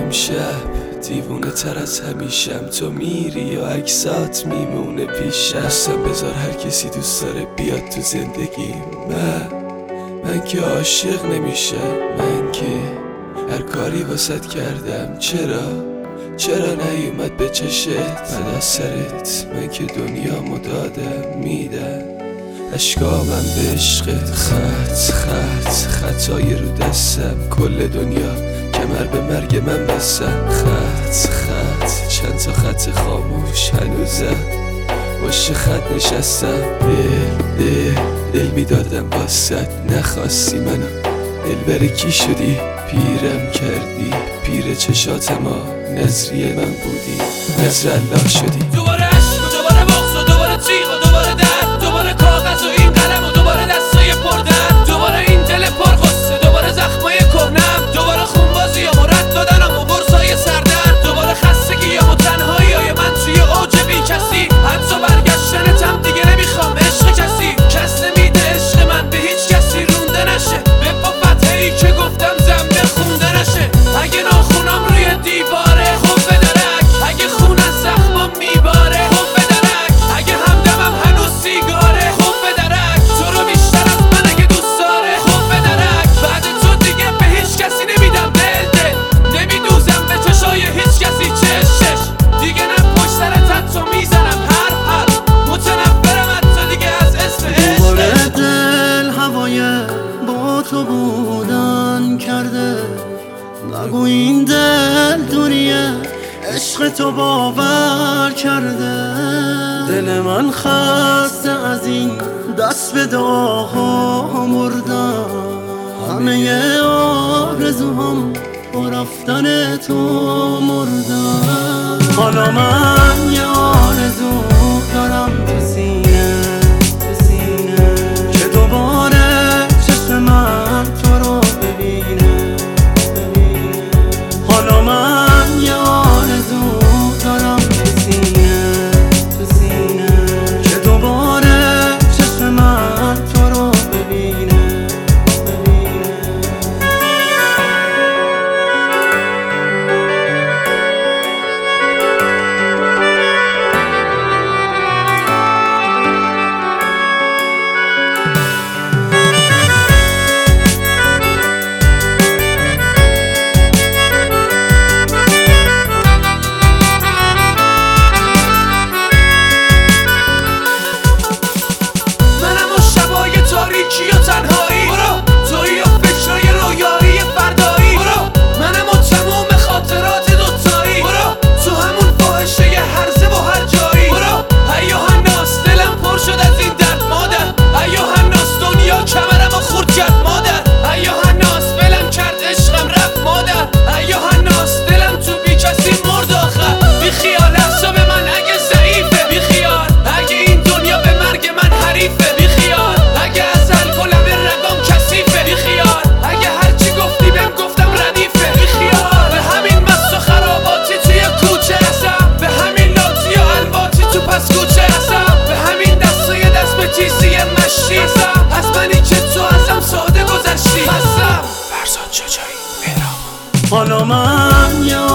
امشب دیوونه تر از همیشم، تو میری یا عکسات میمونه پیشم. دستم بذار هر کسی دوست داره بیاد تو زندگی. من که عاشق نمیشم، من که هر کاری واسط کردم. چرا نیومد به چشت بعد از سرت؟ من که دنیامو دادم میدم اشکامم به عشقت. خطای رو دستم، کل دنیا کمر به مرگ من بستم. خط چند تا خط خاموش هنوزم باشه خط نشستم. دل میدادم واسط، نخواستی منو دلبر کی شدی؟ پیرم کردی، پیر چشات ما نظریه من بودی، نظر الله شدی. دوباره عشق و دوباره بغض و دوباره تیغ و دوباره درد، دوباره کاغذ و این قلم و دوباره دستای پردرد، دوباره این دل پرغصه، دوباره زخمای کهنم، دوباره خونبازیام و رد دادنم و برسای سردرد، دوباره خستگیام و تنهاییای من توی اوج بی کسی. حتی برگشتنتم دیگه نمیخوام، عشق کس نمیده عشق من به هیچ کسی رونده نشه. به فتحه ای که گفتم زمین خونده نشه. اگه ناخونم روی دیواره خب به درک، اگه خون از زخمم میباره خب به درک، اگه همدمم هنوز سیگاره خب به درک، تو رو بیشتر از من اگه دوست داره خب به درک. بعد تو دیگه به هیچ کسی نمیدم دل نمیدوزم به چشای هیچ کسی چش دیگه نه پشت سرت حتی میزنم هر متنفرم حتی دیگه از اسم عشق. دوباره دل هوای با تو بودن کرده، نگو این دل دوریه عشق تو باور کرده. دل من خسته از این دست به دعاها مردم، همه آرزوهام با رفتن تو مردم. حالا من یه آرزو دارم تو سینه که دوباره چشم من تو رو ببینه. حالا من یه آرزو دارم تو سینه که دوباره چشم من تو رو ببینه. تاریکی و تنهایی برو، تویی و فکرای رویایی فردایی برو، منم و تموم خاطرات دوتایی برو، تو همون فاحشه هرزه و هر جایی برو. ای هناس دلم پر شد از این درد مادر، ای هناس دنیا کمرم و خورد کرد مادر، ای هناس ولم کرد عشقم رفت مادر، ای هناس دلم تو بی کسی مرد آخر. بی خیال حساب من اگه ضعیفه، بی خیال اگه این دنیا به مرگ من حریفه، بی خیال اگه ازل کلم رگام کثیفه، بی خیال اگه هرچی گفتی بهم گفتم ردیفه، بی خیال به همین مست و خراباتی توی کوچه هستم، به همین لاتی و الواتی تو پس کوچه هستم، به همین دستای دست به تیزی مشتی هستم، از منی که تو ازم ساده گذشتی هستم. فرزاد شجاعی مهراب. حالا من